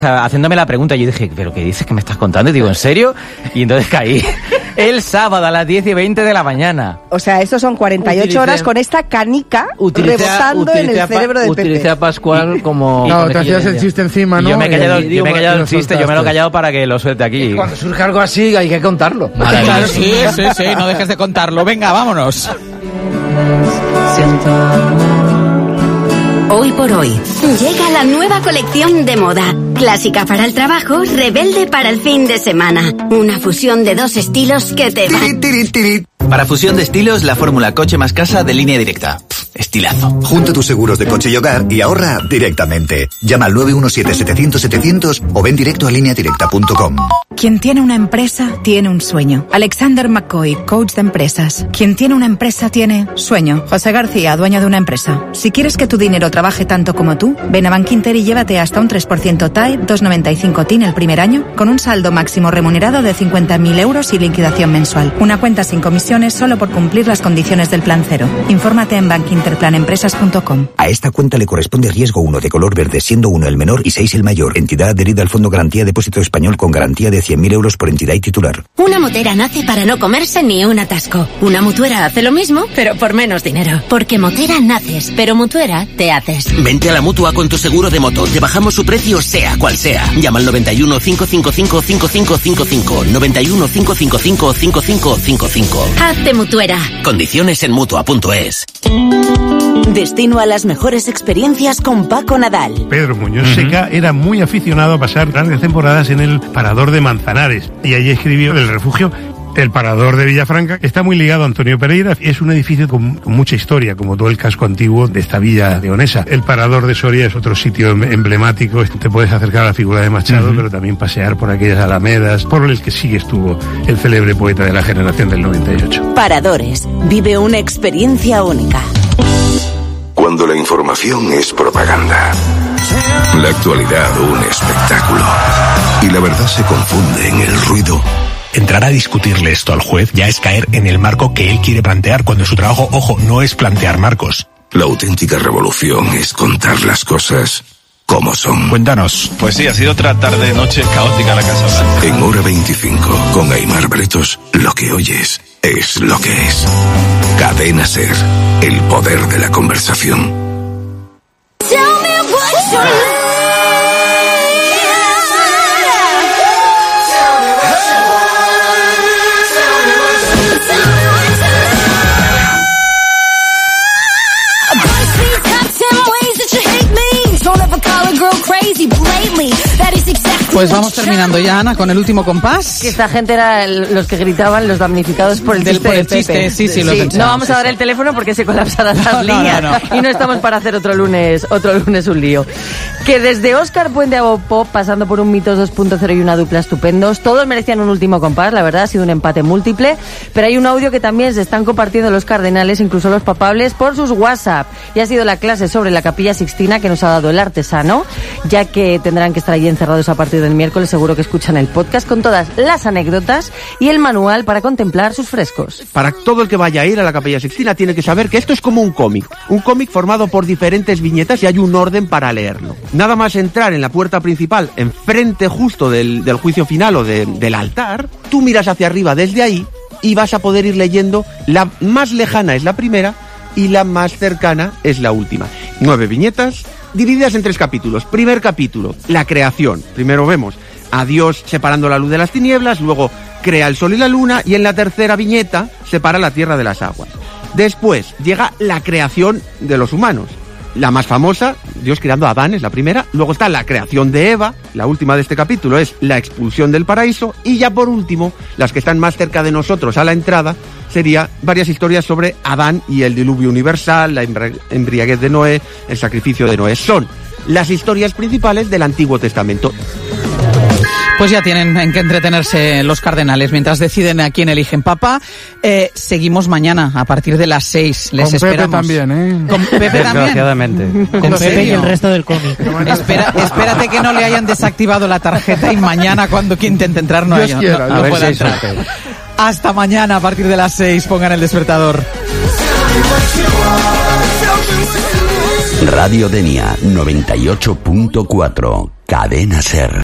haciéndome la pregunta. Yo dije, ¿pero qué dices? ¿Qué me estás contando? Y digo, ¿en serio? Y entonces caí el sábado a las 10:20 de la mañana. O sea, estos son 48 horas con esta canica rebotando en el cerebro de Pepe. Utilicé a Pascual como... No, te hacías el chiste encima, ¿no? Yo me he callado el chiste, yo me lo he callado para que lo suelte aquí. Cuando surge algo así hay que contarlo. Claro, sí, no dejes de contarlo. Venga, vámonos. Hoy por hoy, llega la nueva colección de moda. Clásica para el trabajo, rebelde para el fin de semana. Una fusión de dos estilos que te van... Para fusión de estilos, la fórmula coche más casa de Línea Directa. Estilazo. Junta tus seguros de coche y hogar y ahorra directamente. Llama al 917-700-700 o ven directo a lineadirecta.com. Quien tiene una empresa, tiene un sueño. Alexander McCoy, coach de empresas. Quien tiene una empresa, tiene sueño. José García, dueño de una empresa. Si quieres que tu dinero trabaje tanto como tú, ven a Bankinter y llévate hasta un 3% TAE, 2,95 TIN el primer año, con un saldo máximo remunerado de 50.000 euros y liquidación mensual. Una cuenta sin comisiones solo por cumplir las condiciones del Plan Cero. Infórmate en bankinterplanempresas.com. A esta cuenta le corresponde riesgo 1 de color verde, siendo 1 el menor y 6 el mayor. Entidad adherida al Fondo Garantía Depósito Español con garantía de 100.000 euros por entidad y titular. Una motera nace para no comerse ni un atasco. Una mutuera hace lo mismo, pero por menos dinero. Porque motera naces, pero mutuera te haces. Vente a la Mutua con tu seguro de moto. Te bajamos su precio sea cual sea. Llama al 91 555 5555. 91 555 5555. Hazte mutuera. Condiciones en Mutua.es. Destino a las mejores experiencias con Paco Nadal. Pedro Muñoz Seca era muy aficionado a pasar grandes temporadas en el Parador de Manzanares y allí escribió El Refugio. El Parador de Villafranca está muy ligado a Antonio Pereira. Es un edificio con mucha historia, como todo el casco antiguo de esta villa leonesa. El Parador de Soria es otro sitio emblemático. Te puedes acercar a la figura de Machado, pero también pasear por aquellas alamedas, por el que sí estuvo el célebre poeta de la generación del 98. Paradores. Vive una experiencia única. Cuando la información es propaganda, la actualidad un espectáculo y la verdad se confunde en el ruido. Entrar a discutirle esto al juez ya es caer en el marco que él quiere plantear, cuando su trabajo, ojo, no es plantear marcos. La auténtica revolución es contar las cosas como son. Cuéntanos. Pues sí, ha sido otra tarde-noche caótica en la Casa Blanca. En Hora 25, con Aimar Bretos, lo que oyes es lo que es. Cadena SER, el poder de la conversación. Pues vamos terminando ya, Ana, con el último compás. Que esta gente era los que gritaban los damnificados por el chiste de Pepe. Sí, lo pensamos. No vamos a dar el teléfono porque se colapsarán las líneas. No. Y no estamos para hacer otro lunes un lío. Que desde Óscar Puente a Bob Pop, pasando por un Mitos 2.0 y una dupla estupendos, todos merecían un último compás. La verdad ha sido un empate múltiple, pero hay un audio que también se están compartiendo los cardenales, incluso los papables, por sus WhatsApp. Y ha sido la clase sobre la Capilla Sixtina que nos ha dado el artesano, ya que tendrán que estar allí encerrados a partir del miércoles. Seguro que escuchan el podcast con todas las anécdotas y el manual para contemplar sus frescos. Para todo el que vaya a ir a la Capilla Sixtina tiene que saber que esto es como un cómic formado por diferentes viñetas y hay un orden para leerlo. Nada más entrar en la puerta principal, enfrente justo del juicio final o del altar, tú miras hacia arriba desde ahí y vas a poder ir leyendo. La más lejana es la primera y la más cercana es la última. 9 viñetas divididas en 3 capítulos. Primer capítulo, la creación. Primero vemos a Dios separando la luz de las tinieblas, luego crea el sol y la luna, y en la tercera viñeta separa la tierra de las aguas. Después llega la creación de los humanos. La más famosa, Dios creando a Adán, es la primera. Luego está la creación de Eva, la última de este capítulo es la expulsión del paraíso. Y ya por último, las que están más cerca de nosotros a la entrada, sería varias historias sobre Adán y el diluvio universal, la embriaguez de Noé, el sacrificio de Noé. Son las historias principales del Antiguo Testamento. Pues ya tienen en qué entretenerse los cardenales mientras deciden a quién eligen papa. Seguimos mañana a partir de las 6. Les con esperamos. Pepe también, Con Pepe también. Desgraciadamente. Con Pepe y el resto del cómic. Espérate que no le hayan desactivado la tarjeta y mañana cuando intente entrar no pueda entrar. Hasta mañana a partir de las 6. Pongan el despertador. Radio Denia 98.4, Cadena Ser.